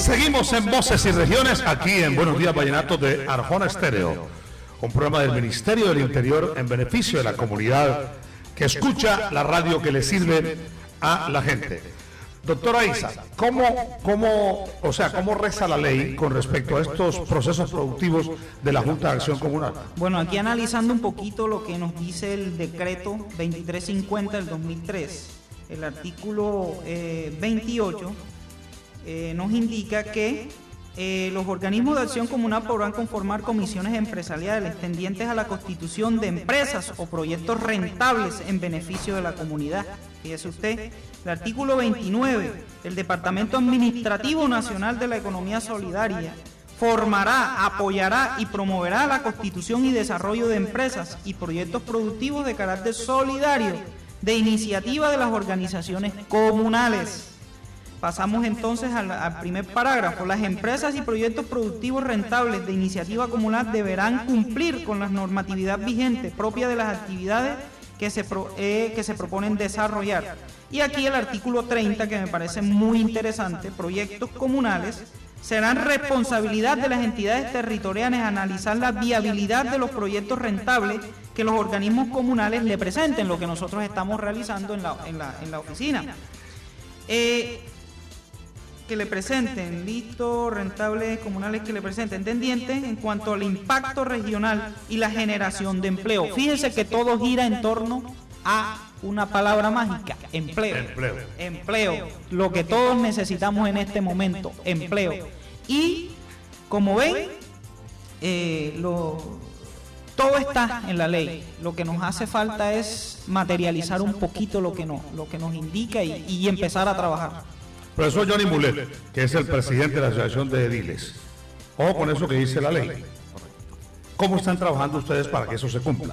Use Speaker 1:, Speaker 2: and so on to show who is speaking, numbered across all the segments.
Speaker 1: Seguimos en Voces y Regiones, aquí en Buenos Días Vallenatos de Arjona Estéreo, un programa del Ministerio del Interior en beneficio de la comunidad que escucha la radio que le sirve a la gente. Doctora Isa, ¿cómo reza la ley con respecto a estos procesos productivos de la Junta de Acción Comunal?
Speaker 2: Bueno, aquí analizando un poquito lo que nos dice el decreto 2350 del 2003, el artículo 28 nos indica que los organismos de acción comunal podrán conformar comisiones empresariales tendientes a la constitución de empresas o proyectos rentables en beneficio de la comunidad. Fíjese usted, el artículo 29, el Departamento Administrativo Nacional de la Economía Solidaria formará, apoyará y promoverá la constitución y desarrollo de empresas y proyectos productivos de carácter solidario de iniciativa de las organizaciones comunales. Pasamos entonces al primer parágrafo. Las empresas y proyectos productivos rentables de iniciativa comunal deberán cumplir con la normatividad vigente propia de las actividades que se proponen desarrollar. Y aquí el artículo 30, que me parece muy interesante: proyectos comunales serán responsabilidad de las entidades territoriales analizar la viabilidad de los proyectos rentables que los organismos comunales le presenten, lo que nosotros estamos realizando en la oficina. Que le presenten, rentables comunales que le presenten, tendientes en cuanto al impacto regional y la generación de empleo. Fíjese que todo gira en torno a una palabra mágica: empleo. Lo que todos necesitamos en este momento, empleo. Y como ven, todo está en la ley. Lo que nos hace falta es materializar un poquito lo que nos indica y empezar a trabajar.
Speaker 1: Profesor Johnny Mulet, que es el presidente de la Asociación de Ediles. Ojo con eso que dice la ley. ¿Cómo están trabajando ustedes para que eso se cumpla?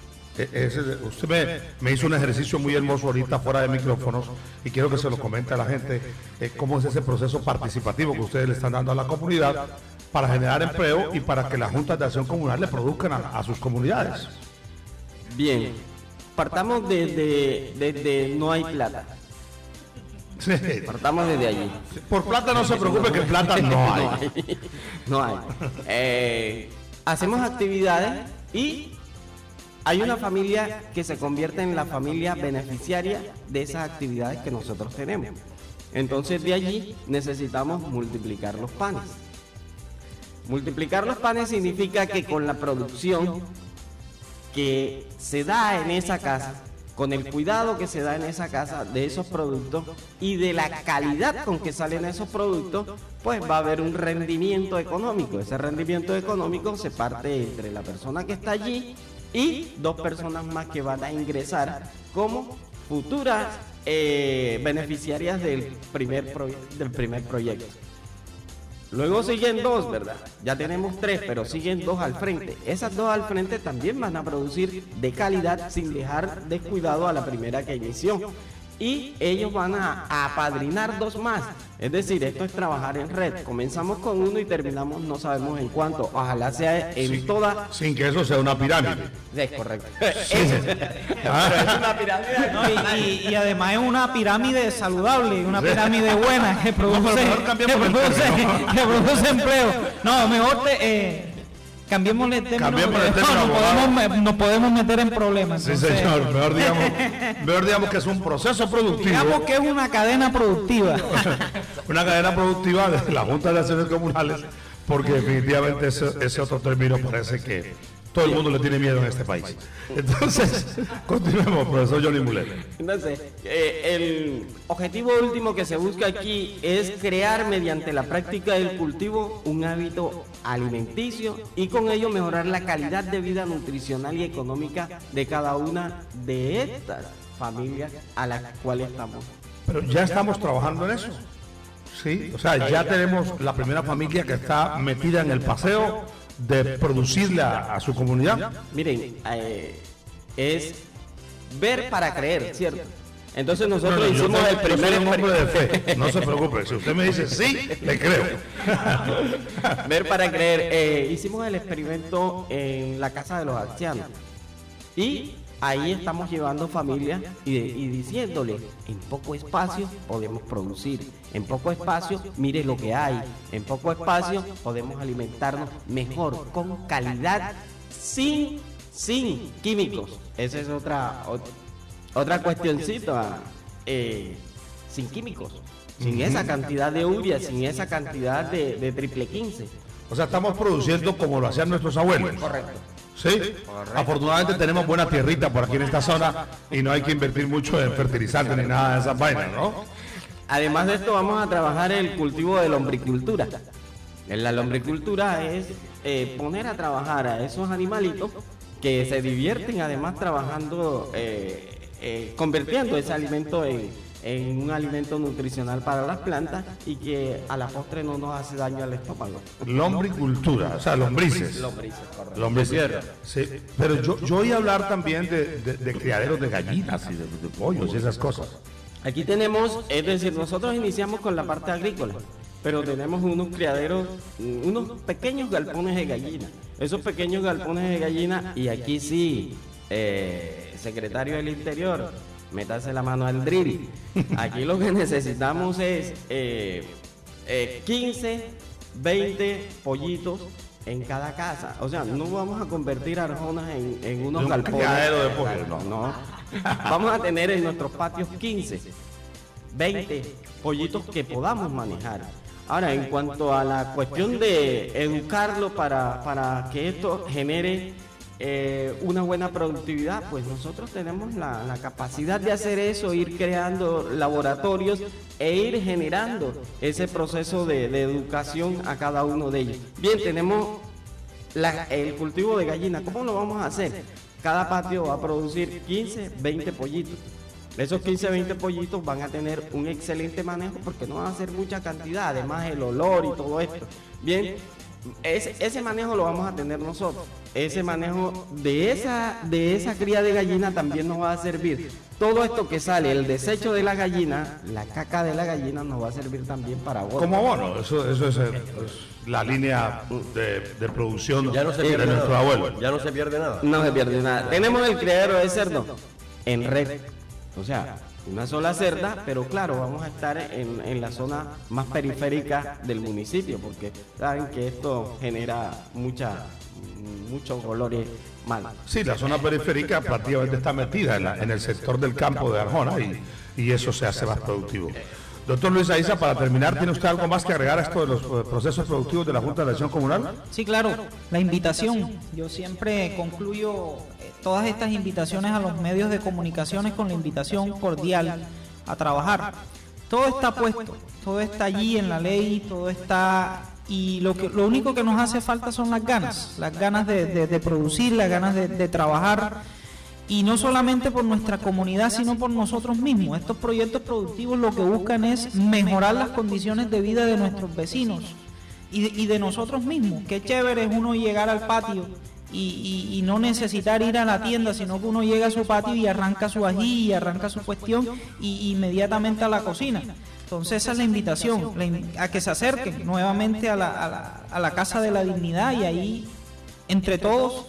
Speaker 1: Usted me hizo un ejercicio muy hermoso ahorita fuera de micrófonos y quiero que se lo comente a la gente. ¿Cómo es ese proceso participativo que ustedes le están dando a la comunidad para generar empleo y para que las juntas de acción comunal le produzcan a sus comunidades?
Speaker 3: Bien, partamos desde no hay plata.
Speaker 1: Sí.
Speaker 3: Partamos desde allí.
Speaker 1: Por plata no se preocupe, que plata no hay.
Speaker 3: No hay. Hacemos actividades y hay una familia que se convierte en la familia beneficiaria de esas actividades que nosotros tenemos. Entonces de allí necesitamos multiplicar los panes. Multiplicar los panes significa que con la producción que se da en esa casa, con el cuidado que se da en esa casa de esos productos y de la calidad con que salen esos productos, pues va a haber un rendimiento económico. Ese rendimiento económico se parte entre la persona que está allí y dos personas más que van a ingresar como futuras beneficiarias del primer proyecto. Luego siguen dos, ¿verdad? Ya tenemos tres, pero siguen dos al frente. Esas dos al frente también van a producir de calidad sin dejar descuidado a la primera que inició. Y ellos van a apadrinar dos más. Es decir, esto es trabajar en red. Comenzamos con uno y terminamos no sabemos en cuánto. Ojalá sea en toda...
Speaker 1: Sin que eso sea una pirámide.
Speaker 3: Es correcto.
Speaker 1: Sí.
Speaker 3: Pero es una pirámide.
Speaker 2: No, y además es una pirámide saludable, una pirámide buena que produce empleo. No, mejor cambiémosle el término. Nos podemos meter en problemas.
Speaker 1: Sí, señor. Mejor digamos que es un proceso productivo.
Speaker 2: Digamos que es una cadena productiva.
Speaker 1: Una cadena productiva de la Junta de Acciones Comunales, porque definitivamente ese otro término parece que todo el mundo le tiene miedo en este país. Entonces, continuemos, profesor Johnny Mulet.
Speaker 3: Entonces, el objetivo último que se busca aquí es crear mediante la práctica del cultivo un hábito alimenticio y con ello mejorar la calidad de vida nutricional y económica de cada una de estas familias a las cuales estamos.
Speaker 1: Pero ya estamos trabajando en eso. Sí, o sea, ya tenemos la primera familia que está metida en el paseo de producirle a su comunidad.
Speaker 3: Miren, es ver para creer, ¿cierto? Entonces nosotros hicimos el primer
Speaker 1: hombre de fe, no se preocupe, si usted me dice sí, le creo.
Speaker 3: Ver para creer. Hicimos el experimento en la casa de los ancianos y ahí estamos llevando familias y diciéndole, en poco espacio podemos producir, en poco espacio mire lo que hay, en poco espacio podemos alimentarnos mejor, con calidad, sin químicos. Esa es otra cuestioncita, sin químicos, sin esa cantidad de urea, sin esa cantidad de triple 15.
Speaker 1: O sea, estamos produciendo como lo hacían nuestros abuelos.
Speaker 3: Correcto.
Speaker 1: Sí, afortunadamente tenemos buena tierrita por aquí en esta zona y no hay que invertir mucho en fertilizantes ni nada de esas vainas, ¿no?
Speaker 3: Además de esto, vamos a trabajar el cultivo de lombricultura. La lombricultura es poner a trabajar a esos animalitos que se divierten, además trabajando, convirtiendo ese alimento en un alimento nutricional para las plantas y que a la postre no nos hace daño al estómago.
Speaker 1: Lombricultura, o sea, lombrices.
Speaker 3: Lombrices, correcto.
Speaker 1: Lombrices. Sí, pero yo oí hablar también de criaderos de gallinas y de pollos y esas cosas.
Speaker 3: Aquí tenemos, es decir, nosotros iniciamos con la parte agrícola, pero tenemos unos criaderos, unos pequeños galpones de gallina. Esos pequeños galpones de gallina, y aquí sí, secretario del Interior, métase la mano al drill. Aquí lo que necesitamos es 15, 20 pollitos en cada casa. O sea, no vamos a convertir Arjona en unos galpones.
Speaker 1: Criadero de pollo,
Speaker 3: no. Vamos a tener en nuestros patios 15, 20 pollitos que podamos manejar. Ahora, en cuanto a la cuestión de educarlo para que esto genere una buena productividad, pues nosotros tenemos la capacidad de hacer eso, ir creando laboratorios e ir generando ese proceso de educación a cada uno de ellos. Bien, tenemos el cultivo de gallina. ¿Cómo lo vamos a hacer? Cada patio va a producir 15, 20 pollitos. Esos 15, 20 pollitos van a tener un excelente manejo porque no van a ser mucha cantidad, además el olor y todo esto. Bien, ese manejo lo vamos a tener nosotros. Ese manejo de esa cría de gallina también nos va a servir. Todo esto que sale, el desecho de la gallina, la caca de la gallina, nos va a servir también para abono.
Speaker 1: Como abono, eso es la línea de producción
Speaker 4: ya no se
Speaker 1: de
Speaker 4: pierde
Speaker 1: nuestro
Speaker 4: nada.
Speaker 1: abuelo.
Speaker 4: Ya no se pierde nada.
Speaker 3: No se pierde nada. Tenemos el criadero de cerdo en red. O sea, una sola cerda, pero claro, vamos a estar en la zona más periférica del municipio, porque saben que esto genera muchos olores malos.
Speaker 1: Sí, la zona periférica prácticamente está metida en el sector del campo de Arjona y eso se hace más productivo. Doctor Luis Aiza, para terminar, ¿tiene usted algo más que agregar a esto de los procesos productivos de la Junta de Acción Comunal?
Speaker 2: Sí, claro, la invitación. Yo siempre concluyo todas estas invitaciones a los medios de comunicaciones con la invitación cordial a trabajar. Todo está puesto, todo está allí en la ley, todo está, y lo único que nos hace falta son las ganas de producir, las ganas de trabajar. Y no solamente por nuestra comunidad, sino por nosotros mismos. Estos proyectos productivos lo que buscan es mejorar las condiciones de vida de nuestros vecinos y de nosotros mismos. Qué chévere es uno llegar al patio y no necesitar ir a la tienda, sino que uno llega a su patio y arranca su ají y arranca su cuestión y inmediatamente a la cocina. Entonces esa es la invitación, a que se acerquen nuevamente a la Casa de la Dignidad y ahí entre todos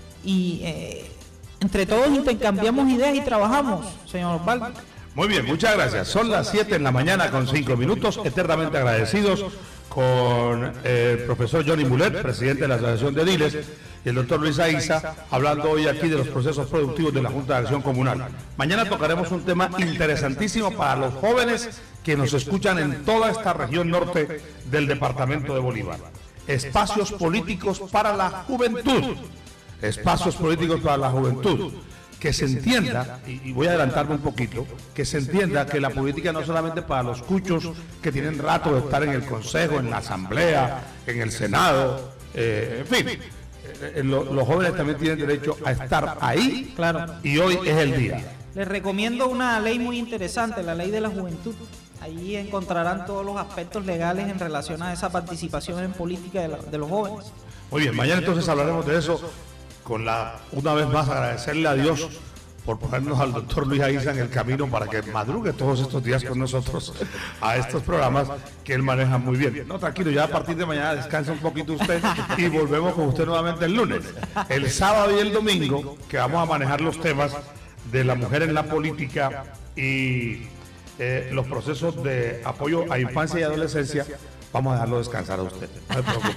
Speaker 2: intercambiamos ideas y trabajamos, señor Osvaldo.
Speaker 1: Muy bien, muchas gracias. Son las 7 de la mañana con 5 minutos, eternamente agradecidos con el profesor Johnny Mulet, presidente de la Asociación de Ediles, y el doctor Luis Aiza, hablando hoy aquí de los procesos productivos de la Junta de Acción Comunal. Mañana tocaremos un tema interesantísimo para los jóvenes que nos escuchan en toda esta región norte del departamento de Bolívar. Espacios políticos para la juventud. Espacios políticos para la juventud, que se entienda, y voy a adelantarme un poquito, que se entienda que la política no solamente para los cuchos que tienen rato de estar en el Consejo, en la Asamblea, en el Senado, en fin, los jóvenes también tienen derecho a estar ahí,
Speaker 2: Claro.
Speaker 1: Y hoy es el día.
Speaker 2: Les recomiendo una ley muy interesante, la ley de la juventud. Allí encontrarán todos los aspectos legales en relación a esa participación en política de los jóvenes.
Speaker 1: Muy bien, mañana entonces hablaremos de eso. Una vez más agradecerle a Dios por ponernos al doctor Luis Aiza en el camino para que madrugue todos estos días con nosotros a estos programas que él maneja muy bien. No, tranquilo, ya a partir de mañana descansa un poquito usted y volvemos con usted nuevamente el lunes. El sábado y el domingo, que vamos a manejar los temas de la mujer en la política y los procesos de apoyo a infancia y adolescencia, vamos a dejarlo descansar a usted. No se preocupe.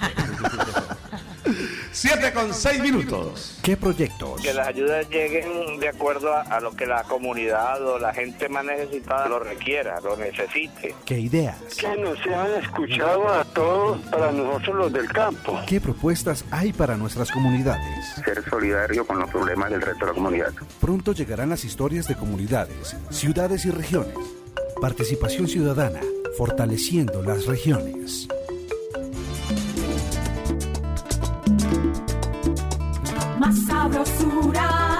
Speaker 1: 7:06.
Speaker 4: ¿Qué proyectos?
Speaker 5: Que las ayudas lleguen de acuerdo a lo que la comunidad o la gente más necesitada lo requiera, lo necesite.
Speaker 4: ¿Qué ideas?
Speaker 6: Que nos sean escuchados a todos para nosotros los del campo.
Speaker 4: ¿Qué propuestas hay para nuestras comunidades?
Speaker 7: Ser solidario con los problemas del resto de la comunidad.
Speaker 4: Pronto llegarán las historias de comunidades, ciudades y regiones. Participación ciudadana, fortaleciendo las regiones.
Speaker 8: Más sabrosura.